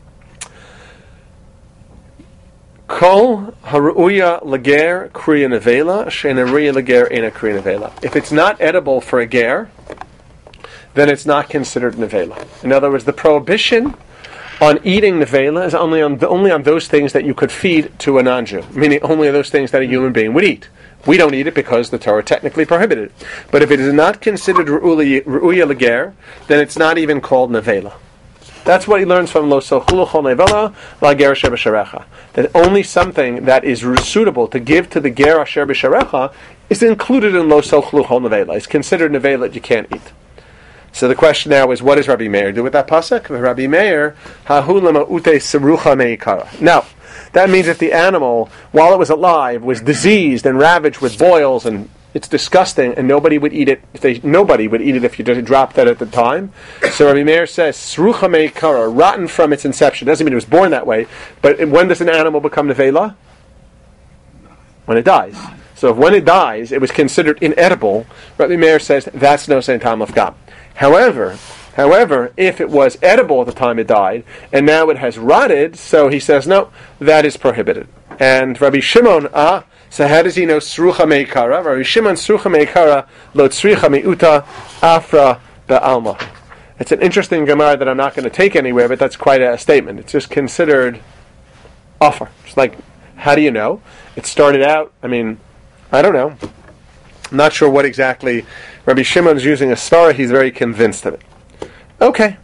Kol haruya lager kriya nevela, shenaruya lager ena kriya nevela. If it's not edible for a ger, then it's not considered nevela. In other words, the prohibition on eating nevela is only on the, only on those things that you could feed to a non-Jew, meaning only those things that a human being would eat. We don't eat it because the Torah technically prohibited it. But if it is not considered ru'uya lager, then it's not even called nevela. That's what he learns from Lo Sochulu Chol Nevela Lager Asher B'Sharecha. That only something that is suitable to give to the Ger Asher B'Sharecha is included in Lo Sochulu Chol Nevela. It's considered nevela that you can't eat. So the question now is, what does Rabbi Meir do with that pasuk? Rabbi Meir Hahu Lema'ute Serucha Meikara. Now, that means that the animal, while it was alive, was diseased and ravaged with boils, and it's disgusting, and nobody would eat it. If they, nobody would eat it if you just dropped that at the time. So Rabbi Meir says, "Srucha meikara," rotten from its inception. Doesn't mean it was born that way, but when does an animal become nevela? When it dies. So if when it dies, it was considered inedible, Rabbi Meir says that's no sein tam lefgam. However, however, if it was edible at the time it died, and now it has rotted, so he says no, that is prohibited. And Rabbi Shimon, ah. So how does he know Srucha Meikara? Rabbi Shimon Srucha Meikara Lo Tzricha Meuta Afra Be'alma. It's an interesting Gemara that I'm not going to take anywhere, but that's quite a statement. It's just considered offer. It's like, how do you know? It started out, I mean, I don't know. I'm not sure what exactly Rabbi Shimon is using a svara. He's very convinced of it. Okay.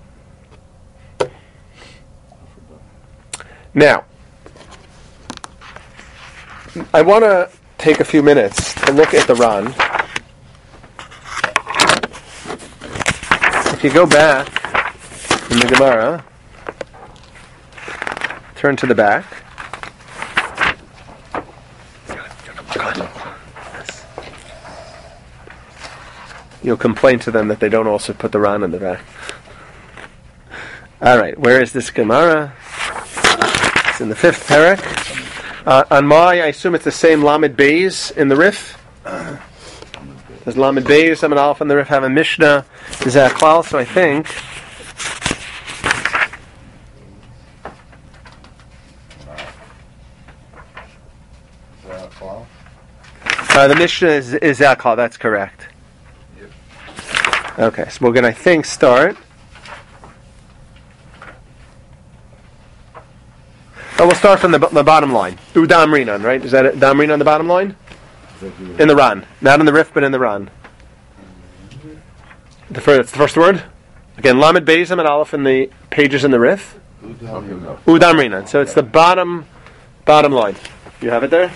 Now, I want to take a few minutes to look at the Ran. If you go back in the Gemara, turn to the back. You'll complain to them that they don't also put the Ran in the back. All right, where is this Gemara? It's in the fifth parak. Uh, on my, I assume it's the same Lamed Beis in the Rif. Does Lamed Beis, Lamed Aleph, and the Rif have a Mishnah? Is that klal? So I think. Uh, the Mishnah is, is that klal. That's correct. Okay, so we're going to, I think, start. Oh, we'll start from the, the bottom line. Udam Rinan, right? Is that it? Dam Rinan on the bottom line? In the Ran. Not in the Rif, but in the Ran. The first, that's the first word? Again, Lamed Beis and Aleph in the pages in the Rif. Udam Rinan. So it's the bottom bottom line. You have it there?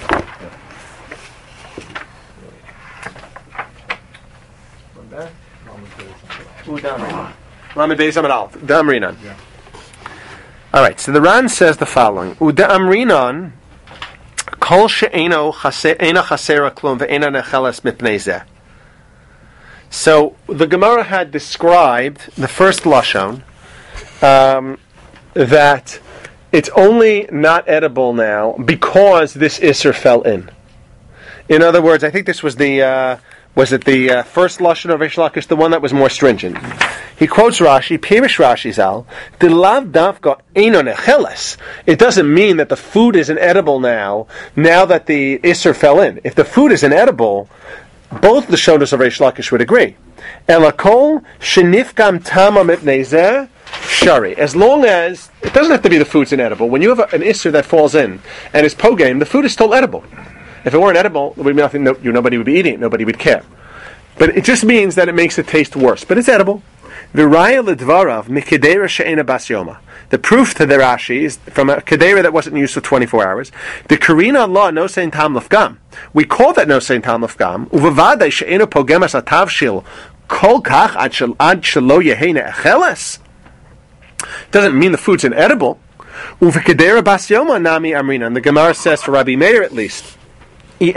Udam Rinan. Lamed Beis and Aleph. Udam Rinan. All right, so the Ran says the following: Uda amrinan, kol she'eno ena chasera klum ve'ena necheles mipnei zeh. So the Gemara had described the first lashon um, that it's only not edible now because this iser fell in. In other words, I think this was the uh, was it the uh, first lashon of Reish Lakish, the one that was more stringent. He quotes Rashi, Pirish Rashi Zal, the lav dafka eino necheles. It doesn't mean that the food is inedible now, now that the Isser fell in. If the food is inedible, both the shonos of Reish Lakish would agree. Elakol shenifkam tama mipnei zeh shari. As long as it doesn't have to be the food's inedible. When you have a, an isser that falls in and is pogame, the food is still edible. If it weren't edible, there would be nothing. No, you, nobody would be eating it. Nobody would care. But it just means that it makes it taste worse. But it's edible. V'raya ledvarav mikedera she'ena bas yoma. The proof to the Rashi is from a kedera that wasn't used for twenty-four hours. The Karina law no sein tam lefgam. We call that no sein tam lefgam. Uvavadai she'ena pogemas atav shil kol kach ad shelo yehena echeles. Doesn't mean the food's inedible. Uvekedera bas yoma nami amrina. And the Gemara says for Rabbi Meir at least. It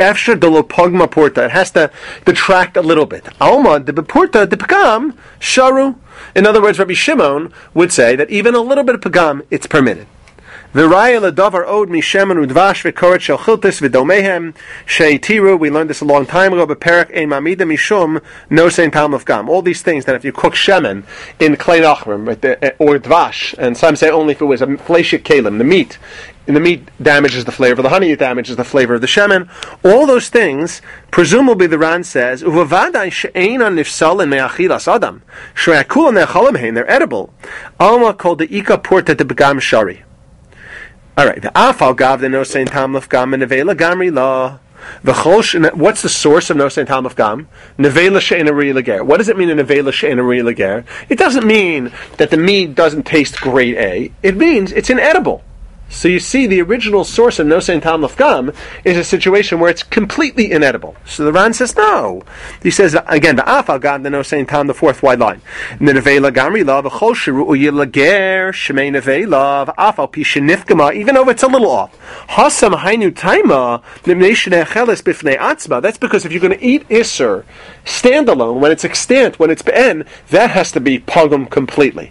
has to detract a little bit. Alma de beporta de pagam sharu. In other words, Rabbi Shimon would say that even a little bit of pagam, it's permitted. V'raya ledavar od mishemen udvash v'koret shel chiltis v'domehem sheitiru. We learned this a long time ago. Beperak ein mamida mishum no sein tam of gam. All these things that if you cook shemen in klei nachrim or dvash, and some say only if it was a fleshik kalim, the meat. And the meat damages the flavor of the honey, it damages the flavor of the shemen. All those things, presumably the Ran says, Uvavadai she'ena nifsalin me'achilas adam. Shre'akula ne'achalim hein, they're edible. Alma called the Ika porta de begam shari. Alright, the Afal gav the no sein tam lefgam and nevela gamri la. What's the source of no sein tam lefgam? Nevela she'ena ri'lager. What does it mean in nevela she'ena ri'lager? It doesn't mean that the meat doesn't taste grade A. It means it's inedible. So you see, the original source of no sein tam lefgam is a situation where it's completely inedible. So the Ran says no. He says again, the afal gam the no sein tam, the fourth wide line. Nevela gamri la v'chol shiru u'yilager shemei nevela v'afal pi shenifgama, even though it's a little off. Hasam hainu taima nimnei shenecheles bifnei atzma. That's because if you're going to eat iser standalone, when it's extant, when it's be'en, that has to be pogum completely.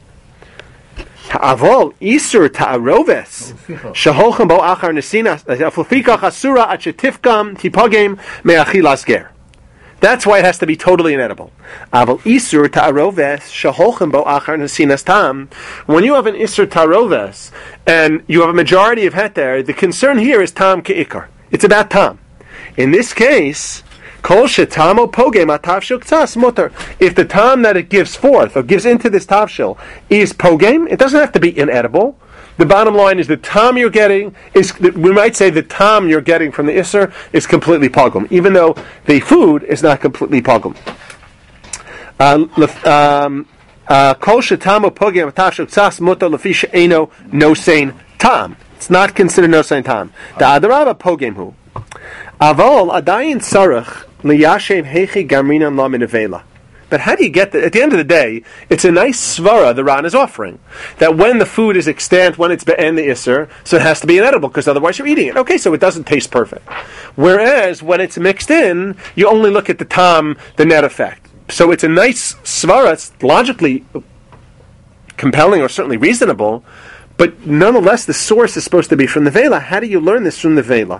Avol isur ta'aroves shahochem bo achar nesinas afufikach asura achetifkam tipagem me'achilas ger. That's why it has to be totally inedible. Avol isur ta'aroves shahochem bo achar nesinas tam. When you have an isur ta'aroves and you have a majority of heter, the concern here is tam ke'ikar. It's about tam. In this case, kol shetamo pogem atavshil ktsas mutar. If the tam that it gives forth or gives into this tavshil is pogem, it doesn't have to be inedible. The bottom line is the tam you're getting is, we might say the tam you're getting from the isser is completely pogum, even though the food is not completely pogum. Kol shetamo pogem atavshil ktsas mutar lefi she'eno no sein tam. It's not considered no sein tam. The adarava pogem hu. Avol adayin sarach liyashev hechi gamrinan la minavela. But how do you get that? At the end of the day, it's a nice svara the Ran is offering. That when the food is extant, when it's be'en the isser, so it has to be inedible, because otherwise you're eating it. Okay, so it doesn't taste perfect. Whereas, when it's mixed in, you only look at the tam, the net effect. So it's a nice svara, it's logically compelling or certainly reasonable, but nonetheless the source is supposed to be from the Vela. How do you learn this from the Vela?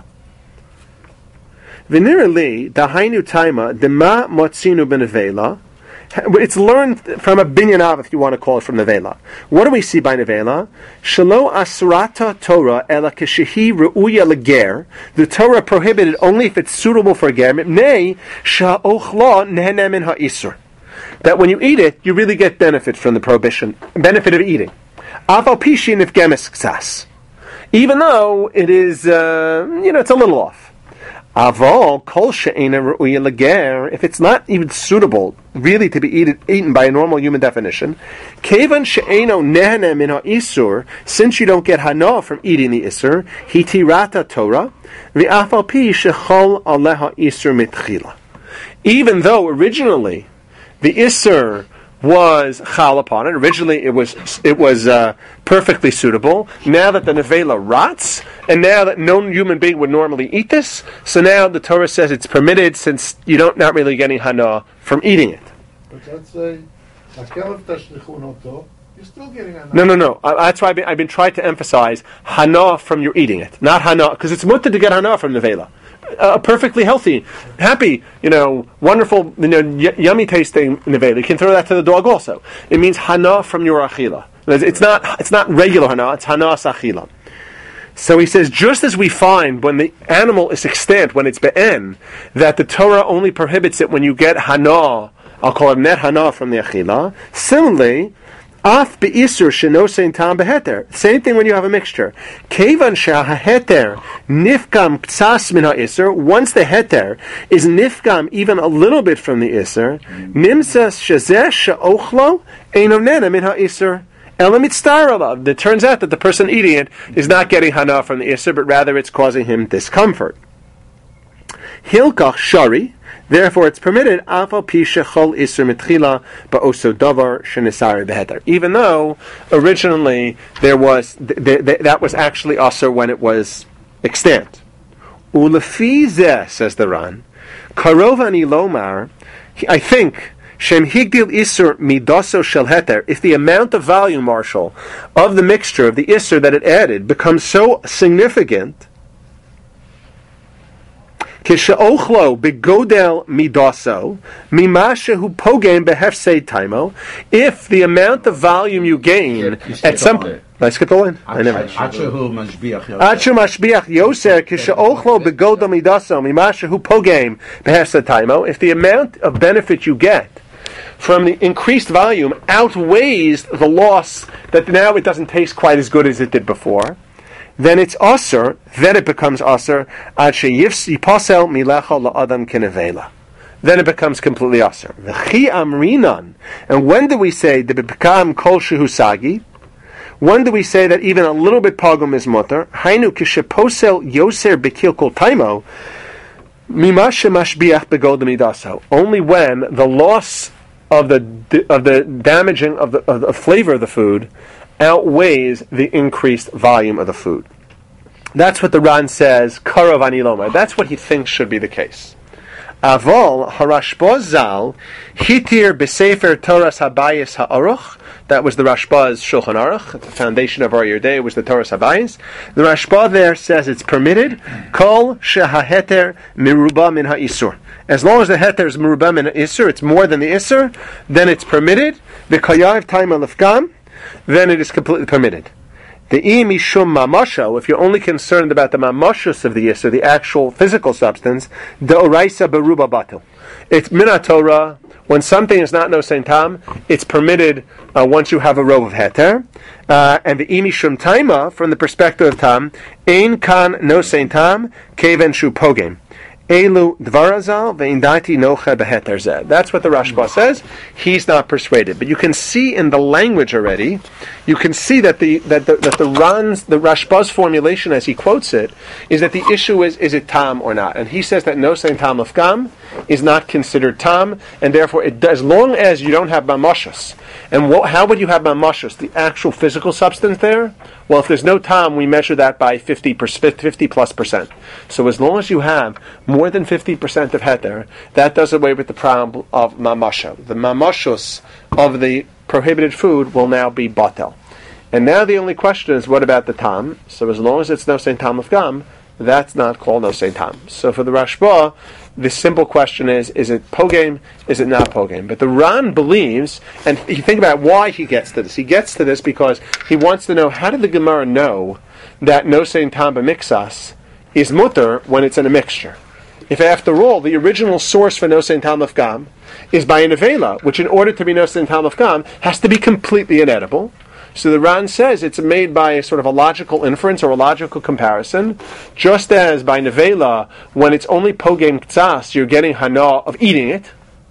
Venerally, dahainu taima dema motzinu benevela. It's learned from a binyanav, if you want to call it from nevela. What do we see by nevela? Shalo asrata Torah ela keshehi reuya leger. The Torah prohibited only if it's suitable for ger. Mipnei sha'ochla nehenem min ha'isur. That when you eat it, you really get benefit from the prohibition, benefit of eating. Aval pishin if gemes ksas. Even though it is, uh, you know, it's a little off. Avol kol she'ena ru'uya leger, if it's not even suitable really to be eaten, eaten by a normal human definition, kevan she'eno nehene min ha'isur, since you don't get hana from eating the isur, hitirata Torah, v'afal pi shechol aleha isur mitchila. Even though originally the isur was chal upon it. Originally, it was it was uh, perfectly suitable. Now that the nevela rots, and now that no human being would normally eat this, so now the Torah says it's permitted, since you don't not really getting hana from eating it. But that's a you're still getting hana. No, no, no. Uh, that's why I've been, I've been trying to emphasize hana from your eating it, not hana, because it's mutter to get hana from nevela. Uh, perfectly healthy, happy, you know, wonderful, you know, y- yummy tasting nevela. You can throw that to the dog also. It means hana from your achila. It's not, it's not regular hana, it's hana achila. So he says, just as we find when the animal is extant, when it's be'en, that the Torah only prohibits it when you get hana, I'll call it net hana from the achila. Similarly, Af be'isur shenosein tam beheter. Same thing when you have a mixture. Kevan shahaheter nifgam ktsas min ha'isur. Once the heter is nifgam even a little bit from the isur, nimsas shazeh she'ochlo eino nena min ha'isur. It turns out that the person eating it is not getting hana from the isur, but rather it's causing him discomfort. Hilkach shari. Therefore, it's permitted. Even though originally there was th- th- that was actually usher when it was extant. Ulefizeh, says the Ran, karovani lomar. I think shem higdil isur midaso shel heter. If the amount of volume, Marshall, of the mixture of the isur that it added becomes so significant. Kishaochlo begodel midaso mimashehu pogem behefsei taimo. If the amount of volume you gain at some point, let's get the line. I never. Achahu mashbiach yoser. Achu mashbiach yoser kishaochlo begodel midaso mimashehu pogem behefsei taimo. If the amount of benefit you get from the increased volume outweighs the loss that now it doesn't taste quite as good as it did before, then it's aser, then it becomes aser, ad sheyipsel milecha la'adam kinevela. Then it becomes completely aser. V'chi amrinan. And when do we say, debekam kol shehu sagi? When do we say that even a little bit pogum is mutter? Hainu kisheposel yoser bekil kol taimo, mimashe mashbiach begod midaso. Only when the loss of the of the damaging of the, of the flavor of the food outweighs the increased volume of the food. That's what the Ran says, Karov Aniloma. That's what he thinks should be the case. Avol Harashbaz Zal Hitir B'Sefer Toras Habayis Ha'aruch. That was the Rashbaz Shulchan Aruch. The foundation of our Yerdei was the Toras Habayis. The Rashba there says it's permitted. Kol Shehaheter Miruba Min Ha'isur. As long as the heter is Miruba Min Ha'isur, it's more than the Isur, then it's permitted. V'Kayav Taima Lefgam, then it is completely permitted. The imishum mamasho, if you're only concerned about the mamashos of the yisur, the actual physical substance, the oraisa beruba batil. It's minat Torah. When something is not no sein tam, it's permitted uh, once you have a row of heter. Uh, and the imishum taima, from the perspective of tam, ein kan no sein tam, keven shu pogem. Elu dvarazal ve'indati nocha beheter zeh. That's what the Rashba says. He's not persuaded, but you can see in the language already. You can see that the that the that the Ran's the Rashba's formulation as he quotes it is that the issue is is it tam or not, and he says that no sein tam of gam is not considered tam, and therefore it as long as you don't have mamashos. And what, how would you have mamashos? The actual physical substance there. Well, if there's no tam, we measure that by fifty, per, fifty plus percent. So as long as you have more than fifty percent of heter, that does away with the problem of mamasho. The mamashos of the prohibited food will now be batel. And now the only question is, what about the tam? So as long as it's no sein tam of gam, that's not called no sein tam. So for the Rashba, the simple question is, is it pogame, is it not pogame? But the Ran believes, and you think about why he gets to this. He gets to this because he wants to know, how did the Gemara know that no sein tam b'mixas is mutter when it's in a mixture? If after all, the original source for no sein tam of gam is by a nevela, which in order to be no sein tam of gam has to be completely inedible. So the Ran says it's made by a sort of a logical inference or a logical comparison, just as by nevela, when it's only pogem ktsas, you're getting hana of eating it,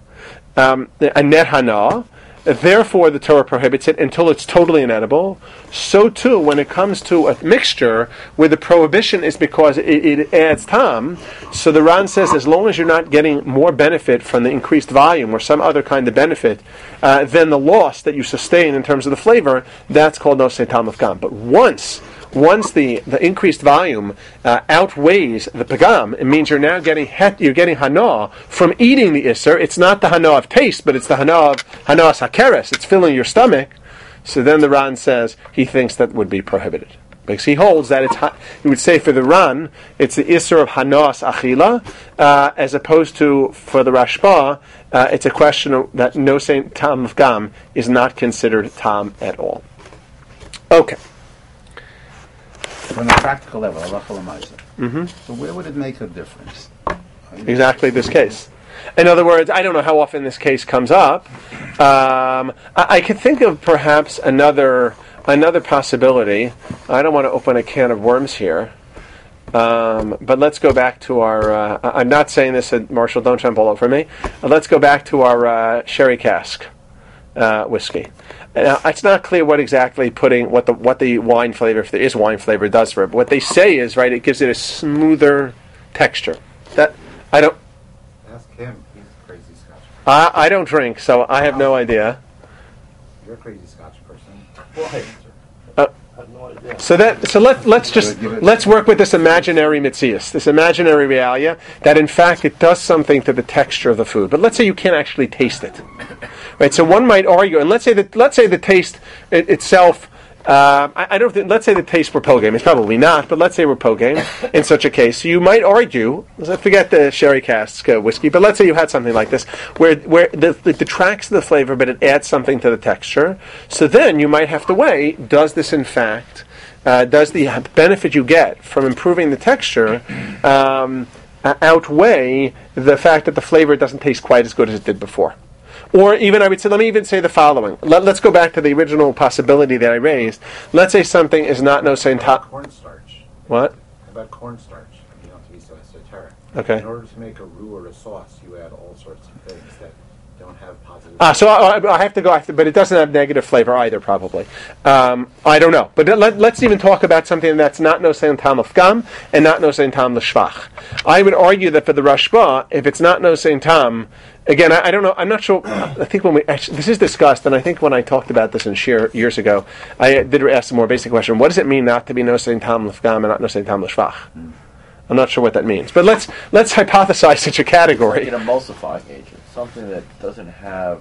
um, a net hana. Therefore, the Torah prohibits it until it's totally inedible. So too, when it comes to a mixture where the prohibition is because it, it adds tam, so the Ran says as long as you're not getting more benefit from the increased volume or some other kind of benefit uh, than the loss that you sustain in terms of the flavor, that's called no sein tam of gam. But once Once the, the increased volume uh, outweighs the pagam, it means you're now getting het, you're getting hana from eating the isser. It's not the hana of taste, but it's the hana of hana sakeres. It's filling your stomach. So then the Ran says he thinks that would be prohibited. Because he holds that it's, he would say for the Ran, it's the isser of hanas achila, uh, as opposed to, for the Rashba, uh, it's a question of, that no sein tam of gam is not considered tam at all. Okay. From a practical level, halacha l'maisa. Mm-hmm. So where would it make a difference? Exactly this case. In other words, I don't know how often this case comes up. Um, I, I could think of perhaps another another possibility. I don't want to open a can of worms here. Um, but let's go back to our, uh, I'm not saying this, uh, Marshall, don't jump all over me. Uh, let's go back to our uh, sherry cask uh, whiskey. Now, it's not clear what exactly putting, what the what the wine flavor, if there is wine flavor, does for it. But what they say is, right, it gives it a smoother texture. That, I don't, Ask him. He's a crazy Scotch. I, I don't drink, so I have no idea. You're a crazy Scotch person. Why? Uh, I have no idea. So that so let let's just let's work with this imaginary mitzias, this imaginary realia that in fact it does something to the texture of the food. But let's say you can't actually taste it, right? So one might argue, and let's say that let's say the taste it, itself. Uh, I, I don't. Think, let's say the taste were Pilgrim. It's probably not, but let's say we're Pilgrim in such a case. You might argue. Let's forget the sherry cask uh, whiskey, but let's say you had something like this, where where the, it detracts the flavor, but it adds something to the texture. So then you might have to weigh: does this in fact, uh, does the benefit you get from improving the texture um, outweigh the fact that the flavor doesn't taste quite as good as it did before? Or even, I would say, let me even say the following. Let, let's go back to the original possibility that I raised. Let's say something is not no saint How about top. cornstarch? What? How about cornstarch? You don't have to be so esoteric. Okay. In order to make a roux or a sauce, you add all sorts of things that don't have positive. Ah, so I, I have to go after, but it doesn't have negative flavor either, probably. Um, I don't know. But let, let's even talk about something that's not no saint tam of gam and not no saint tam l'shvach. I would argue that for the Rashba, if it's not no saint tam, again, I, I don't know. I'm not sure. I think when we actually, this is discussed, and I think when I talked about this in Shir years ago, I did ask a more basic question: what does it mean not to be no saint tam l'fgam and not no saint tam l'shvach? I'm not sure what that means, but let's let's hypothesize such a category. Like an emulsifying agent, something that doesn't have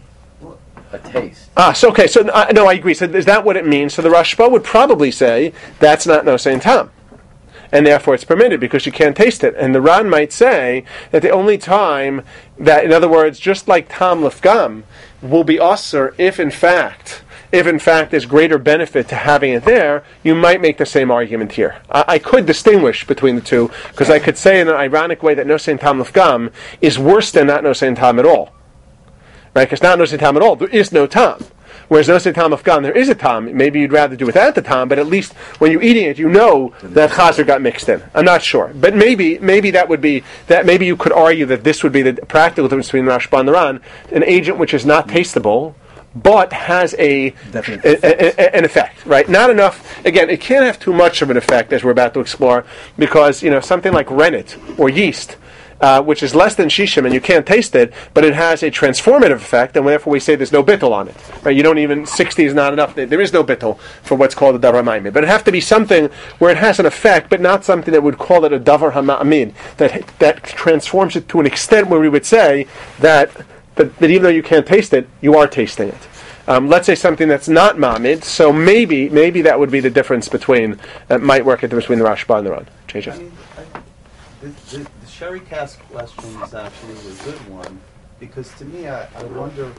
a taste. Ah, so okay, so uh, no, I agree. So is that what it means? So the Rashba would probably say that's not no saint tam, and therefore it's permitted because you can't taste it. And the Ran might say that the only time that, in other words, just like tam l'fgam, will be usher if in fact, if in fact there's greater benefit to having it there, you might make the same argument here. I, I could distinguish between the two because I could say in an ironic way that no saint tam l'fgam is worse than not no saint tam at all, right? Because not no saint tam at all, there is no tam. Whereas no saint tam of gan, there is a tam. Maybe you'd rather do without the tam, but at least when you're eating it, you know that chazer got mixed in. I'm not sure, but maybe maybe that would be that. Maybe you could argue that this would be the practical difference between Rashba and the Ran, an agent which is not tasteable but has a, a, a, a an effect, right? Not enough. Again, it can't have too much of an effect, as we're about to explore, because you know something like rennet or yeast. Uh, which is less than shishim, and you can't taste it, but it has a transformative effect, and therefore we say there's no bittul on it. Right? You don't even, sixty is not enough. There is no bittul for what's called a davar ma'amid. But it have to be something where it has an effect, but not something that would call it a davar hama'amid, that that transforms it to an extent where we would say that, that, that even though you can't taste it, you are tasting it. Um, let's say something that's not ma'amid, so maybe maybe that would be the difference between, that might work at the between the Rashba and the Ran. J J. I mean, I, the, the, the sherry cask question is actually a good one because to me, I, I wonder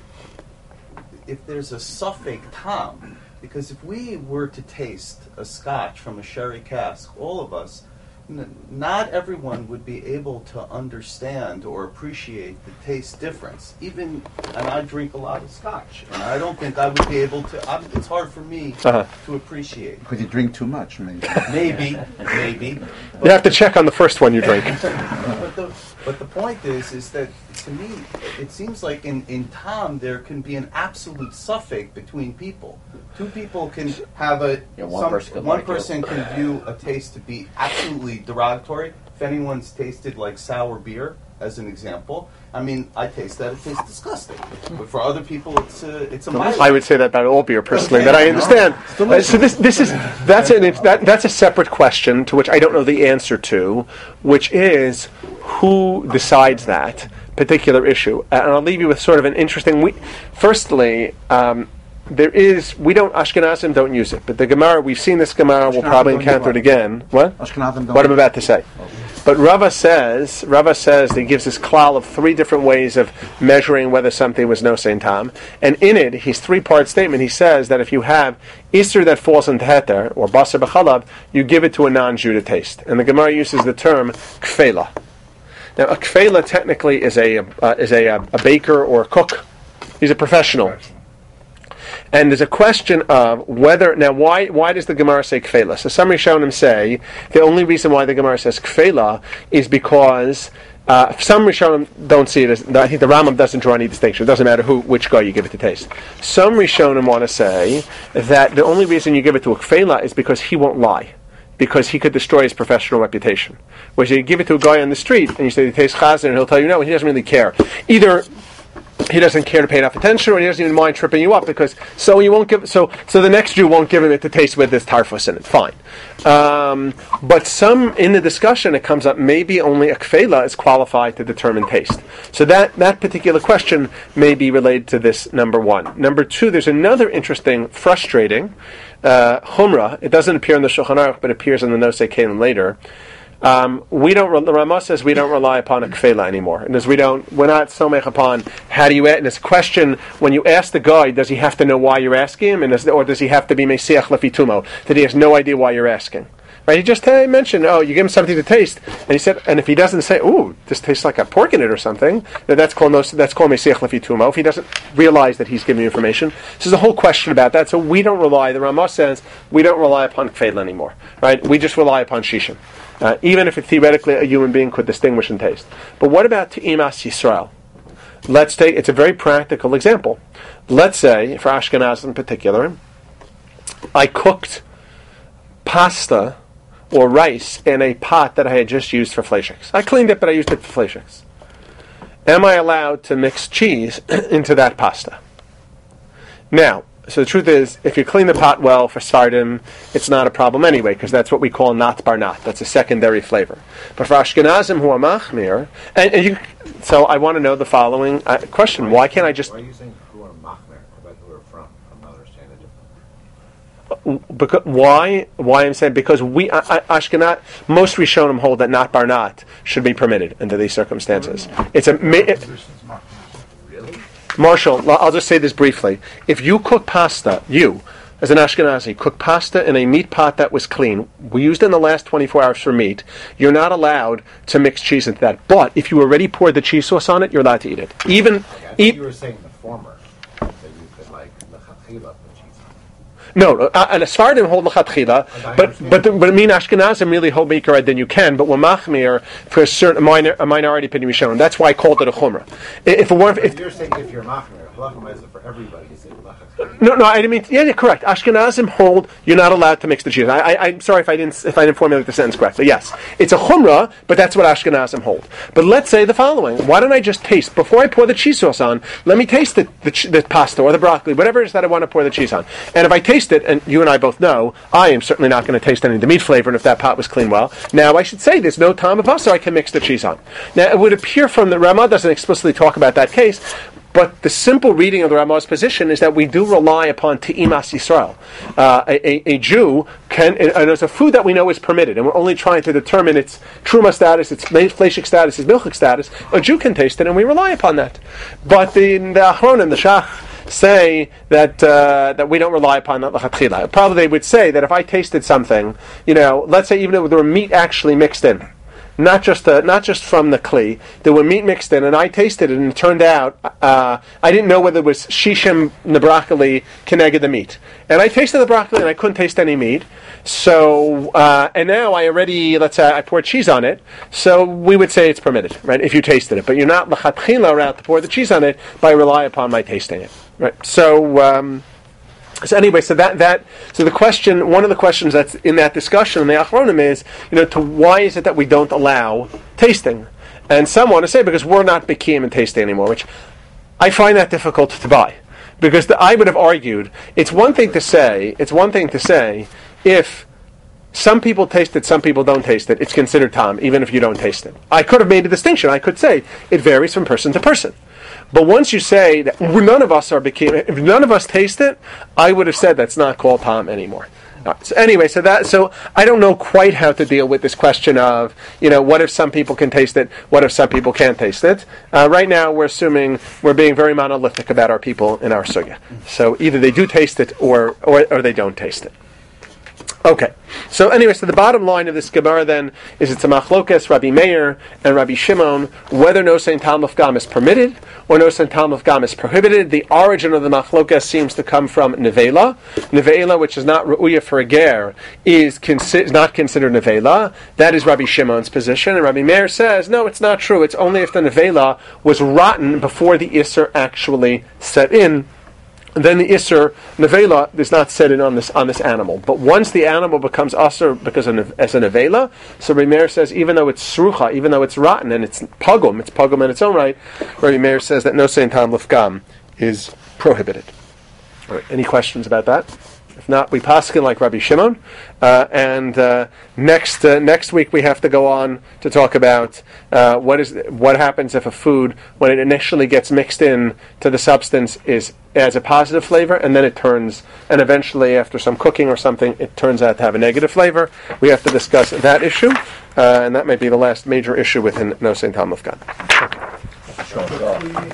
if there's a suffix tam. Because if we were to taste a scotch from a sherry cask, all of us, n- not everyone would be able to understand or appreciate the taste difference. Even, and I drink a lot of scotch, and I don't think I would be able to. I'm, it's hard for me Uh-huh. to appreciate. Because you drink too much, maybe. Maybe, maybe. You have to check on the first one you drink. But the, but the point is, is that to me, it seems like in, in Tom there can be an absolute suffix between people. Two people can have a Yeah, one some, person could one like it. person can view a taste to be absolutely derogatory. If anyone's tasted like sour beer, as an example, I mean, I taste that; it tastes disgusting. But for other people, it's a it's a mild. I would say that about all beer personally, but I understand. Uh, so this this is that's an that that's a separate question to which I don't know the answer to, which is who decides that particular issue. And I'll leave you with sort of an interesting. We, firstly. Um, There is, we don't, Ashkenazim don't use it, but the Gemara, we've seen this Gemara, we'll probably encounter it again. What? Ashkenazim don't What I'm about to say. But Rava says, Rava says, he gives this klal of three different ways of measuring whether something was no saint tam. And in it, his three-part statement, he says that if you have Isser that falls into heter, or basar b'chalav, you give it to a non-Jew to taste. And the Gemara uses the term kfela. Now, a kfela technically is a uh, is a, a baker or a cook. He's a professional. And there's a question of whether now why why does the Gemara say kfela? So some Rishonim say the only reason why the Gemara says kfela is because uh, some Rishonim don't see it as. I think the Rambam doesn't draw any distinction. It doesn't matter who which guy you give it to taste. Some Rishonim want to say that the only reason you give it to a kfela is because he won't lie, because he could destroy his professional reputation. Whereas you give it to a guy on the street and you say he tastes chazan and he'll tell you no, he doesn't really care. Either he doesn't care to pay enough attention, or he doesn't even mind tripping you up, because so you won't give so so the next Jew won't give him it to taste with this tarfus in it. Fine, um, but some in the discussion it comes up maybe only a kfela is qualified to determine taste. So that that particular question may be related to this. Number one. Number two. There's another interesting, frustrating uh, chumrah. It doesn't appear in the Shulchan Aruch, but appears in the Nosei Kalim later. Um, we don't. The Ramah says we don't rely upon a kfela anymore, and as we don't, we're not so mech upon how do you. And this question, when you ask the guy, does he have to know why you're asking him, and does, or does he have to be mesiach lefitumo, that he has no idea why you're asking? Right? He just uh, mentioned, oh, you give him something to taste, and he said, and if he doesn't say, ooh, this tastes like a pork in it or something, then that's called no, that's called mesiach lefitumo. If he doesn't realize that he's giving you information, this is a whole question about that. So we don't rely. The Ramah says we don't rely upon kfela anymore. Right? We just rely upon shishim. Uh, even if it, theoretically a human being could distinguish in taste. But what about Te'imas Yisrael? Let's take, it's a very practical example. Let's say, for Ashkenaz in particular, I cooked pasta or rice in a pot that I had just used for fleischiks. I cleaned it, but I used it for fleischiks. Am I allowed to mix cheese into that pasta? Now, so the truth is, if you clean the pot well for Sardim, it's not a problem anyway, because that's what we call nat bar nat. That's a secondary flavor. But for Ashkenazim who are machmir, and, and you, so I want to know the following uh, question: why can't I just? Why are you saying who are machmir about who are from? I'm not understanding the difference. Because, why? Why I'm saying because we uh, Ashkenaz, most Rishonim hold that nat bar nat should be permitted under these circumstances. It's a. It, Marshall, I'll just say this briefly. If you cook pasta, you, as an Ashkenazi, cook pasta in a meat pot that was clean, we used it in the last twenty-four hours for meat, you're not allowed to mix cheese into that. But if you already poured the cheese sauce on it, you're allowed to eat it. Even Okay, I eat. you were saying the former, that you could like lechatchila put cheese on. No, uh, and as far as hold lechatchila, but but the, but I mean Ashkenazim really hold mikra then you can, but we're machmir for a certain a, minor, a minority opinion we shown. That's why I called it a chumrah. If it weren't, if You're saying if you're machmir, halachah is for everybody. You say lechatchila. no, no, I didn't mean. Yeah, yeah, correct. Ashkenazim hold you're not allowed to mix the cheese. I, I, I'm sorry if I didn't if I didn't formulate the sentence correctly. Yes, it's a chumrah, but that's what Ashkenazim hold. But let's say the following: why don't I just taste before I pour the cheese sauce on? Let me taste the the, ch- the pasta or the broccoli, whatever it is that I want to pour the cheese on. And if I taste it, and you and I both know, I am certainly not going to taste any of the meat flavor. And if that pot was clean, well, now I should say there's no time of us, so I can mix the cheese on. Now it would appear from the Ramah doesn't explicitly talk about that case. But the simple reading of the Ramah's position is that we do rely upon Te'imas Yisrael. Uh, a, a, a Jew can, and there's a food that we know is permitted, and we're only trying to determine its truma status, its fleishik status, its milchik status. A Jew can taste it, and we rely upon that. But the, the Achronim, the Shach, say that uh, that we don't rely upon that l'chatchila. Probably they would say that if I tasted something, you know, let's say even if there were meat actually mixed in, not just uh, not just from the kli, there were meat mixed in, and I tasted it, and it turned out uh, I didn't know whether it was shishim the broccoli keneged the meat, and I tasted the broccoli and I couldn't taste any meat. So uh, and now I already let's say I poured cheese on it, so we would say it's permitted, right? If you tasted it, but you're not l'chatchila allowed to pour the cheese on it by rely upon my tasting it, right? So. Um, So anyway, so that, that so the question, one of the questions that's in that discussion in the Achronim is, you know, to why is it that we don't allow tasting? And some want to say because we're not bekim in tasting anymore, which I find that difficult to buy, because the, I would have argued it's one thing to say, it's one thing to say if some people taste it, some people don't taste it, it's considered tam, even if you don't taste it. I could have made a distinction. I could say it varies from person to person. But once you say that none of us are became, if none of us taste it, I would have said that's not called tam anymore. Right, so anyway, so that so I don't know quite how to deal with this question of, you know, what if some people can taste it, what if some people can't taste it. Uh, right now, we're assuming we're being very monolithic about our people in our sugya. So either they do taste it or or, or they don't taste it. Okay. So anyway, so the bottom line of this Gemara then is it's a machlokas, Rabbi Meir and Rabbi Shimon, whether nosein talmud gam is permitted or nosein talmud gam is prohibited. The origin of the machlokas seems to come from nevela. Nevela, which is not ru'uya for a ger, is consi- not considered nevela. That is Rabbi Shimon's position. And Rabbi Meir says, no, it's not true. It's only if the nevela was rotten before the isser actually set in. Then the Isser Nevela is not set in on this on this animal. But once the animal becomes Asr because of, as a Nevela, so Rabbi Meir says even though it's Srucha, even though it's rotten and it's Pogum, it's Pogum in its own right, Rabbi Meir says that no Sein Tam Lefgam is prohibited. All right, any questions about that? If not, we paskin like Rabbi Shimon. Uh, and uh, next uh, next week we have to go on to talk about uh, what is what happens if a food, when it initially gets mixed in to the substance, is has a positive flavor, and then it turns, and eventually after some cooking or something, it turns out to have a negative flavor. We have to discuss that issue, uh, and that might be the last major issue within No Sein Tam Lefgam.